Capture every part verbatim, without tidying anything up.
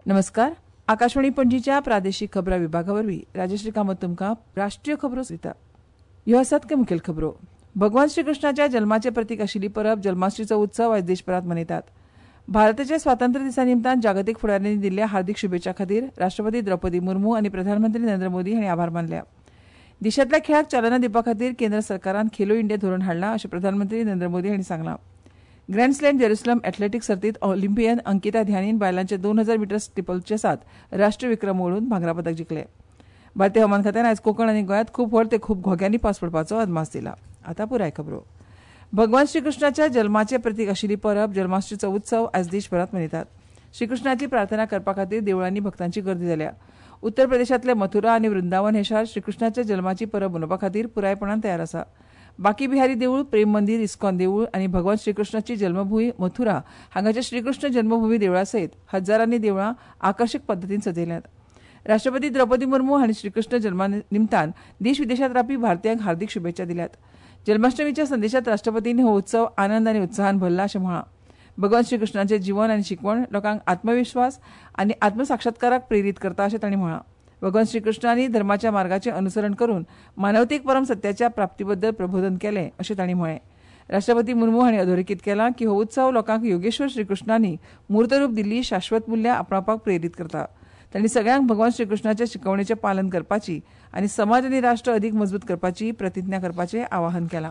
नमस्कार. आकाशवाणी पणजीच्या प्रादेशीक खबरां विभागावरवीं राजश्री कामत तुमकां राष्ट्रीय खबरो दिता. ह्यो आसात के मुखेल खबरो. भगवान श्रीकृष्णाच्या जल्माचे प्रतीक आशिल्ली परब जल्माष्टमीचो उत्सव आयज देशभरांत मनयतात. भारताच्या स्वातंत्र्य दिसा निमतान जागतीक फुडाऱ्यांनी दिल्ल्या हार्दिक शुभेच्छा खातीर राष्ट्रपती द्रौपदी मुर्मू आनी प्रधानमंत्री नरेंद्र मोदी हांणी आभार मानल्या. देशांतल्या खेळाक चालना दिवपा खातीर केंद्र सरकारान खेलो इंडिया धोरण हाडलां अशें प्रधानमंत्री नरेंद्र मोदी हांणी सांगलां. ग्रँड स्लॅम जेरुसलम एथलेटिक्स सर्तींत ऑलिंपियन अंकिता ध्यानीन बायलांचे दोन हजार मिटर स्टिपल चेसांत राष्ट्रीय विक्रम मोडून भांगरा पदक जिखलें. भारतीय हवामान खात्यान आयज कोंकण आनी गोंयांत खूब व्हड ते खूब घोग्यांनी पावस पडपाचो अदमास दिला. आतां पुराय खबरो. भगवान श्रीकृष्णाच्या जल्माचे प्रतीक आशिल्ली परब जल्माष्टमीचो उत्सव आयज देशभरांत मनयतात. श्रीकृष्णाची प्रार्थना करपा खातीर देवळांनी भक्तांची गर्दी जाल्या. उत्तर प्रदेशांतले मथुरा आनी वृंदावन हे शार श्रीकृष्णाच्या जल्माची परब मनोवपा खातीर पुरायपणान तयार आसा. बाकी बिहारी देवूळ, प्रेम मंदिर, इस्कॉन देवूळ आनी भगवान श्रीकृष्णाची जल्मभूंय मथुरा हांगाच्या श्रीकृष्ण जन्मभूमी देवळा सयत हजारांनी देवळां आकर्षक पद्दतीन सजयल्यात. राष्ट्रपती द्रौपदी मुर्मू हांणी श्रीकृष्ण जल्मा निमतान देश विदेशांत रावपी भारतीयांक हार्दिक शुभेच्छा दिल्यात. जन्माष्टमीच्या संदेशांत राष्ट्रपतींनी हो उत्सव आनंद आनी उत्साहान भरला अशें म्हळां. भगवान श्रीकृष्णाचें जीवन आनी शिकवण लोकांक आत्मविश्वास आनी आत्मसाक्षात्काराक प्रेरीत करता अशें तांणी म्हळां. भगवान श्रीकृष्णांनी धर्माच्या मार्गाचें अनुसरण करून मानवतेक परम सत्याच्या प्राप्तीबद्दल प्रबोधन केलें अशें तांणी म्हळें. राष्ट्रपती मुर्मू हांणी अधोरेखीत केलां की हो उत्सव लोकांक योगेश्वर श्रीकृष्णांनी मूर्तरूप दिल्ली शाश्वत मुल्यां आपणावपाक प्रेरीत करता. तांणी सगळ्यांक भगवान श्रीकृष्णाच्या शिकवणेचें पालन करपाची आनी समाज आनी राष्ट्र अदीक मजबूत करपाची प्रतिज्ञा करपाचें आवाहन केलां.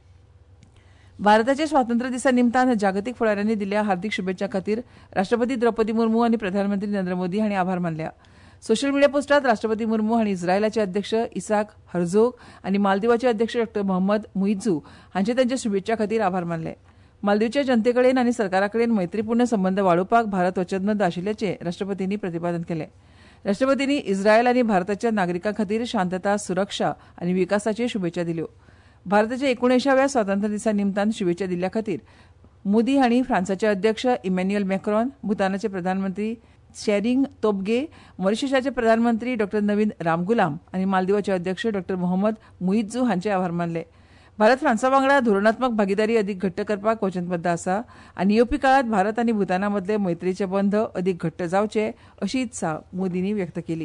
भारताच्या स्वातंत्र्य दिसा निमतान जागतीक फुडाऱ्यांनी दिल्ल्या हार्दिक शुभेच्छा खातीर राष्ट्रपती द्रौपदी मुर्मू आनी प्रधानमंत्री नरेंद्र मोदी हांणी आभार मानल्या. सोशल मिडिया पोस्टात राष्ट्रपती मुर्मू हांणी इस्रायलाचे अध्यक्ष इसाक हर्जोग आनी मालदीवाचे अध्यक्ष डॉ मोहम्मद मुइझू हांचे तांच्या शुभेच्छा खातीर आभार मानले. मालदीवच्या जनते कडेन आनी सरकारा कडेन मैत्रीपूर्ण संबंद वाडोवपाक भारत वचनबद्ध आशिल्ल्याचें राष्ट्रपतींनी प्रतिपादन केलें. राष्ट्रपतींनी इस्रायल आनी भारताच्या नागरिकां खातीर शांतता, सुरक्षा आनी विकासाच्यो शुभेच्छा दिल्यो. भारताच्या एकुणऐंशाव्या स्वातंत्र्य दिसा निमतान शुभेच्छा दिल्ल्या खातीर मोदी हांणी फ्रांसाचे अध्यक्ष इमॅन्युएल मॅक्रॉन, भूतानाचे प्रधानमंत्री शेरिंग तोबगे, मॉरिशसाचे प्रधानमंत्री डॉ नवीन रामगुलाम आनी मालदीवाचे अध्यक्ष डॉ मोहम्मद मुइझू हांचे आभार मानले. भारत फ्रांसा वांगडा धोरणात्मक भागीदारी अदीक घट्ट करपाक वचनबद्ध आसा आनी येवपी काळात भारत आनी भूताना मदले मैत्रीचे बंध अदीक घट्ट जावचे अशी इत्सा मोदींनी व्यक्त केली.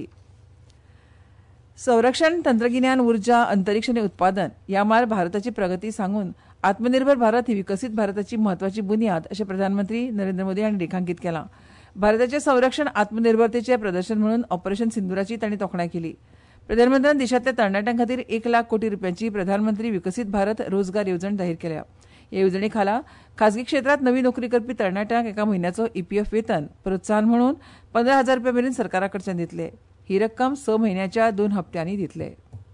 संरक्षण, तंत्रगिन्यान, उर्जा, अंतरीक्ष आनी उत्पादन ह्या मार भारताची प्रगती सांगून आत्मनिर्भर भारत ही विकसीत भारताची म्हत्वाची बुन्याद अशें प्रधानमंत्री नरेंद्र मोदी हांणी रेखांकीत केलां. भारताचे संरक्षण आत्मनिर्भरतेचे प्रदर्शन म्हणून ऑपरेशन सिंदुराची तांणी तोखणाय केली. प्रधानमंत्र्यान देशांतल्या तरणाट्यां खातीर एक लाख कोटी रुपयांची प्रधानमंत्री विकसीत भारत रोजगार येवजण जाहीर केल्या. ह्या येवजणे खाला खाजगी क्षेत्रांत नवी नोकरी करपी तरणाट्यांक एका म्हयन्याचो ईपीएफ वेतन प्रोत्साहन म्हणून पंदरा हजार रुपया मेरेन सरकारा कडच्यान दितले. ही रक्कम स म्हयन्याच्या दोन हप्त्यांनी दितले.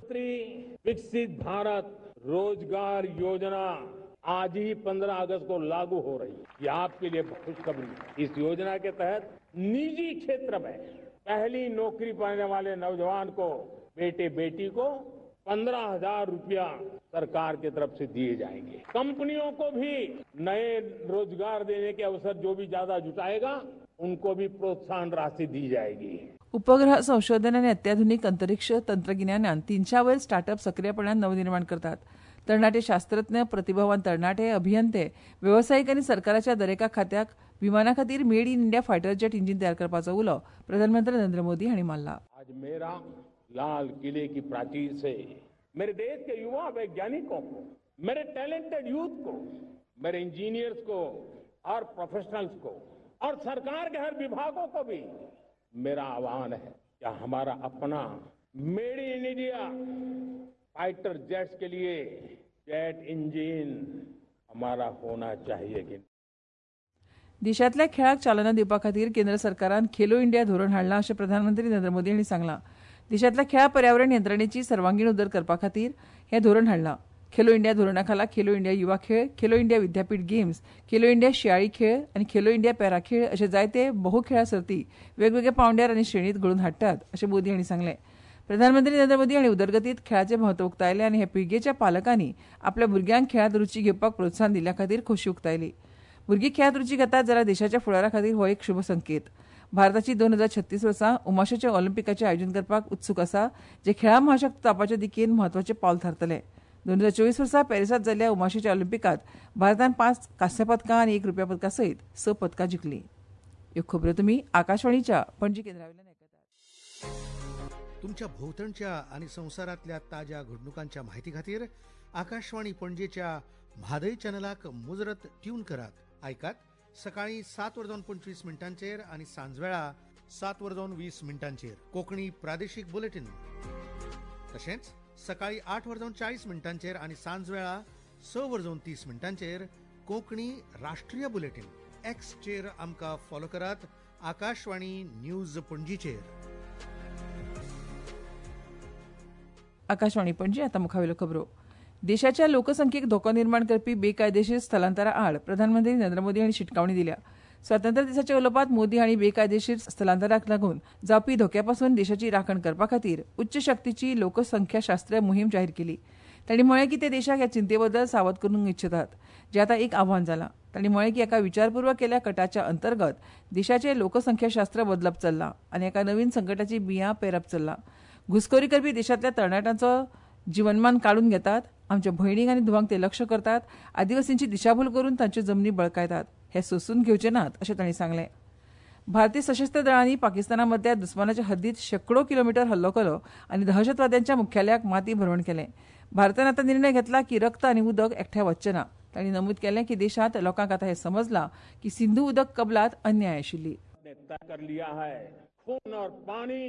विकसित भारत रोजगार योजना आज ही पंद्रह अगस्त को लागू हो रही है. ये आपके लिए खुशखबरी. इस योजना के तहत निजी क्षेत्र में पहली नौकरी पाने वाले नौजवान को, बेटे बेटी को पंद्रह हजार रुपया सरकार की तरफ से दिए जाएंगे. कंपनियों को भी नए रोजगार देने के अवसर जो भी ज्यादा जुटाएगा उनको भी प्रोत्साहन राशि दी जाएगी. उपग्रह संशोधन आनी अत्याधुनिक अंतरिक्ष तंत्रगिन्यानान तिनशा वयर स्टार्टअप सक्रियपणान नवनिर्माण करतात. तरणाटे शास्त्रज्ञ, प्रतिभावान तरणाटे, अभियंते, व्यावसायिक आनी सरकाराच्या दरेका खात्याक विमाना खातीर made in India fighter jet engine तयार करपाचो उलो प्रधानमंत्री नरेंद्र मोदी हांणी मारला. आज मेरा लाल किले की प्राचीर से मेरे देश के युवा वैज्ञानिकों को, मेरे टैलेंटेड यूथ को, मेरे इंजीनियर्स को और प्रोफेशनल्स को और सरकार के हर विभागों को भी मेरा आह्वान है क्या हमारा अपना made in India fighter jets के लिए जेट इंजिन हमारा होना चाहिए की. देशांतल्या खेळाक चालना दिवपा खातीर केंद्र सरकारान खेलो इंडिया धोरण हाडलां अशें प्रधानमंत्री नरेंद्र मोदी हांणी सांगलां. देशांतल्या खेळा पर्यावरण यंत्रणेची सर्वांगीण उदर करपा खातीर हें धोरण हाडलां. खेलो इंडिया धोरणा खाला खेलो इंडिया युवा खेळ, खेलो इंडिया विद्यापीठ गेम्स, खेलो इंडिया शियाळी खेळ आनी खेलो इंडिया पॅरा खेळ अशे जायते बहु खेळा सर्ती वेगवेगळ्या पांवड्यार आनी श्रेणींत घडोवन हाडटात अशें मोदी हांणी सांगलें. प्रधानमंत्री नरेंद्र मोदी हांणी उदरगतीत खेळाचें म्हत्व उक्तायलें आनी हे पिळगेच्या पालकांनी आपल्या भुरग्यांक खेळांत रुची घेवपाक प्रोत्साहन दिल्ल्या खातीर खोशी उक्तायली. भुरगीं खेळांत रुची घेतात जाल्यार देशाच्या फुडारा खातीर हो एक शुभ संकेत. भारताची दोन हजार छत्तीस वर्सा उमाशेच्या ऑलिंपिकाचें आयोजन करपाक उत्सूक आसा, जे खेळां महाशक्त जावपाच्या दिकेन म्हत्वाचें पावल थारतलें. दोन हजार चोवीस वर्सा पॅरिसांत जाल्ल्या उमाशेच्या ऑलिंपिकात भारतान पांच कांस्य पदकां आनी एक रुप्या पदका सयत स पदकां जिखलीं. ह्यो खबरो तुमी आकाशवाणीच्या पणजी केंद्रावयल्यान आयकतात. तुमच्या भोवतणच्या आणि संवसारांतल्या ताज्या घडणुकांच्या म्हायती खातीर आकाशवाणी पणजेच्या म्हादय चॅनलाक मुजरत ट्यून करात. आयकात सकाळी सात वरजावन पंचवीस मिनटांचेर आणि सांजवेळा सात वरजावन वीस मिनटांचेर कोंकणी प्रादेशीक बुलेटिन. तशेंच सकाळी आठ वरजावन चाळीस मिनटांचेर आणि सांजवेळा स वरजावन तीस मिनटांचेर कोंकणी राष्ट्रीय बुलेटिन. एक्स चेर आमकां फॉलो करात. आकाशवाणी न्यूज पणजीचेर. आकाशवाणी पणजी आता मुखावेल्यो खबरो. देशाच्या लोकसंख्येक धोको निर्माण करपी बेकायदेशीर स्थलांतरा आड प्रधानमंत्री नरेंद्र मोदी हांणी शिटकावणी दिल्या. स्वातंत्र्य दिसाच्या उलोवपांत मोदी हांणी बेकायदेशीर स्थलांतराक लागून जावपी धोक्या पासून देशाची राखण करपा खातीर उच्च शक्तीची लोकसंख्याशास्त्रीय मोहीम जाहीर केली. तांणी म्हळें की ते देशाक ह्या चिंते बद्दल सावध करूंक इच्छितात, जे आतां एक आव्हान जालां. तांणी म्हळें की एका विचारपूर्वक केल्ल्या कटाच्या अंतर्गत देशाचें लोकसंख्याशास्त्र बदलप चल्लां आनी एका नवीन संकटाची बियां पेरप चल्लां. घुसखोरी करपी देशांतल्या तरणाट्यांचो जीवनमान काडून घेतात, आमच्या भयणीक आनी धुवांक ते लक्ष करतात, आदिवासींची दिशाभूल करून तांच्यो जमनी बळकायतात. हे सोसून घेवचे नात अशें तांणी सांगलें. भारतीय सशस्त्र दळांनी पाकिस्ताना मदल्या दुस्मानाच्या हद्दीत शेकडो किलोमीटर हल्लो केलो आनी दहशतवाद्यांच्या मुख्यालयाक माती भरवण केलें. भारतान आतां निर्णय घेतला की रक्त आनी उदक एकठांय वचचें ना. तांणी नमूद केलें की देशांत लोकांक आतां हें समजलां की सिंधू उदक कबलात अन्याय आशिल्ली. कर लिया है खून और पानी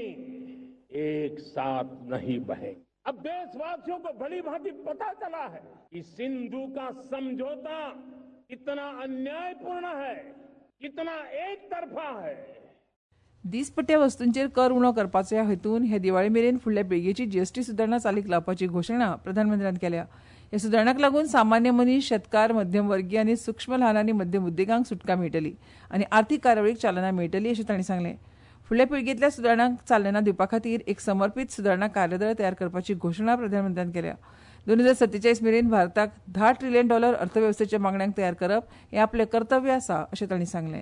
एक साथ नहीं बहेंगे. अब देशवासियों को भली भांति पता चला है कि सिंधु का समझौता कितना अन्यायपूर्ण है, कितना एक तरफा है. दिसपट्ट्या वस्तूंचेर कर उणो करपाच्या हेतून हे दिवाळे मेरेन फुडल्या पिळगेची जीएसटी सुदारणा चालीक लावपाची घोशणा प्रधानमंत्र्यान केल्या. ह्या सुदारणाक लागून सामान्य मनीस, शेतकार, मध्यमवर्गीय आनी सूक्ष्म ल्हान आनी मध्यम उद्देगांक सुटका मेळटली आनी अर्थीक कार्यावळीक चालना मेळटली अशें तांणी सांगलें. फुडल्या पिळगेंतल्या सुदारणांक चालना दिवपा खातीर एक समर्पीत सुदारणा कार्यदळ तयार करपाची घोशणा प्रधानमंत्र्यान केल्या. दोन हजार सत्तेचाळीस मेरेन भारताक धा ट्रिलियन डॉलर अर्थव्यवस्थेच्या मागण्यांक तयार करप हे आपले कर्तव्य आसा अशें तांणी सांगलें.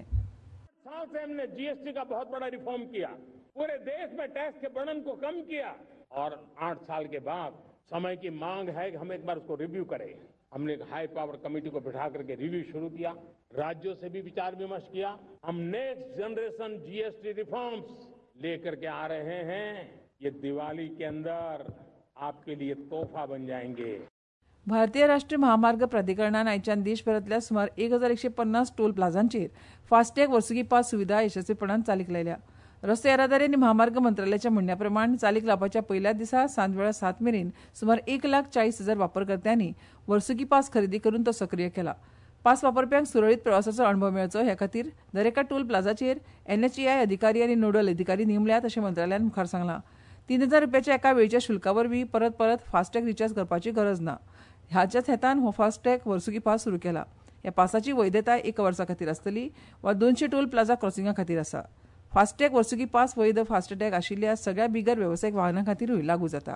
साल से हमने जीएसटी का बहुत बड़ा रिफॉर्म किया, पूरे देश में टैक्स के बर्डन को कम किया और आठ साल के बाद समय की मांग है कि हम एक बार उसको रिव्यू करें. हमने एक हाई पावर कमेटी को बिठा करके रिव्यू शुरू किया, राज्यों से भी विचार विमर्श किया. हम नेक्स्ट जनरेशन जीएसटी रिफॉर्म्स लेकर के आ रहे हैं. ये दिवाली के अंदर आपके लिए तोहफा बन जाएंगे. भारतीय राष्ट्रीय महामार्ग प्राधिकरणान आयच्यान देशभरातल्या सुमार एक हजार एकशे पन्नास टोल प्लाझांचेर फास्टॅग वर्सुकी पास सुविधा यशस्वीपणान चालीक लायल्या. रस्तो येरादारी आनी महामार्ग मंत्रालयाच्या म्हणण्या प्रमाण चालीक लावपाच्या पयल्या दिसा सांजवेळा सात मेरेन सुमार एक लाख चाळीस हजार वापरकर्त्यांनी वर्सुकी पास खरेदी करून तो सक्रिय केला. पास वापरप्यांक सुरळीत प्रवासाचो अणभव मेळचो हे खातीर दरेका टोल प्लाझाचेर एनएचएआय अधिकारी आनी नोडल अधिकारी नेमल्यात अशें मंत्रालयान मुखार सांगलां. तीन हजार रुपयाच्या एका वेळच्या शुल्का वरवीं परत परत फास्टॅग रिचार्ज करपाची गरज ना. ह्याच्याच हेतान हो फास्टॅग वर्सुकी पास सुरू केला. ह्या पासाची वैधताय एक वर्सा खातीर आसतली वा दोनशे टोल प्लाझा क्रॉसिंगा खातीर आसा. फास्टॅग वर्सुकी पास वैध फास्टॅग आशिल्ल्या सगळ्या बिगर वेवसायीक वाहनां खातीरूय लागू जाता.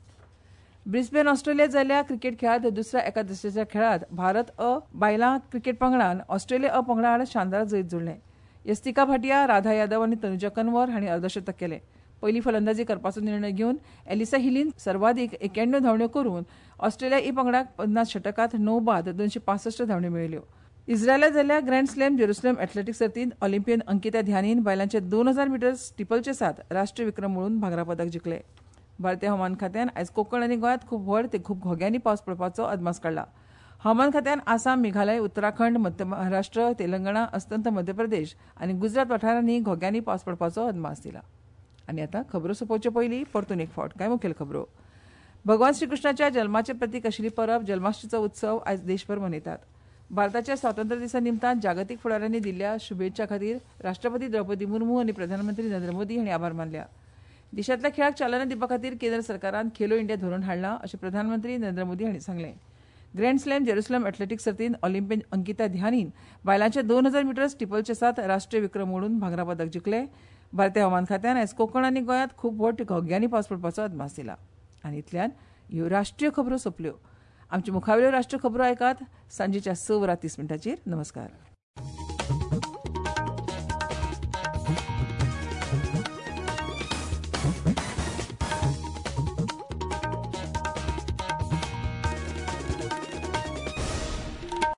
ब्रिस्बेन ऑस्ट्रेलियांत जाल्ल्या क्रिकेट खेळांत दुसऱ्या एका दशेच्या खेळांत भारत अ बायलां क्रिकेट पंगडान ऑस्ट्रेलिया अ पंगडा आड शानदार जैत जोडलें. यस्तिका भाटिया, राधा यादव आनी तनुजा कन्वर हांणी अर्धशतक केलें. पयली फलंदाजी करपाचो निर्णय घेवन एलिसा हिलीन सर्वाधिक एक्याण्णव धांवड्यो करून ऑस्ट्रेलिया ई पंगडाक पन्नास षटकांत णव बाद दोनशे पासष्ट धांवड्यो मेळयल्यो. इस्रायलात जाल्ल्या ग्रँड स्लॅम जेरुसलेम एथलेटिक्स सर्तींत ऑलिंपियन अंकिता ध्यानीन बायलांचे दोन हजार मिटर स्टिपलचे साथ राष्ट्रीय विक्रम मोडून भांगरा पदक जिखलें. भारतीय हवामान खात्यान आयज कोंकण आनी गोंयांत खूब व्हड ते खूब घोग्यांनी पावस पडपाचो अदमास काडला. हवामान खात्यान आसाम, मेघालय, उत्तराखंड, मध्य महाराष्ट्र, तेलंगणा, अस्तंत मध्य प्रदेश आनी गुजरात वाठारांनी घोग्यांनी पावस पडपाचो अदमास दिला. आनी आतां खबरो सोंपोवचे पयलीं परतून एक फावट कांय मुखेल खबरो. भगवान श्रीकृष्णाच्या जल्माचे प्रतीक आशिल्ली परब जल्माष्टमीचो उत्सव आयज देशभर मनयतात. भारताच्या स्वातंत्र्य दिसा निमतान जागतीक फुडाऱ्यांनी दिल्ल्या शुभेच्छा खातीर राष्ट्रपती द्रौपदी मुर्मू आनी प्रधानमंत्री नरेंद्र मोदी हांणी आभार मानल्या. देशांतल्या खेळाक चालना दिवपा खातीर केंद्र सरकारान खेलो इंडिया धोरण हाडलां अशें प्रधानमंत्री नरेंद्र मोदी हांणी सांगलें. ग्रँड स्लॅम जेरुसलेम एथलेटिक्स सर्तींत ऑलिंपियन अंकिता ध्यानीन बायलांचे दोन हजार मिटर स्टिपलचे साथ राष्ट्रीय विक्रम मोडून भांगरा पदक जिखलें. भारतीय हवामान खात्यान आयज कोंकण आनी गोंयांत खूब व्हड घोग्यांनी पावस पडपाचो अदमास दिला. आनी इतल्यान ह्यो राष्ट्रीय खबरो सोंपल्यो. आमच्यो मुखावेल्यो राष्ट्रीय खबरो आयकात सांजेच्या स वरां तीस मिनटांचेर. नमस्कार.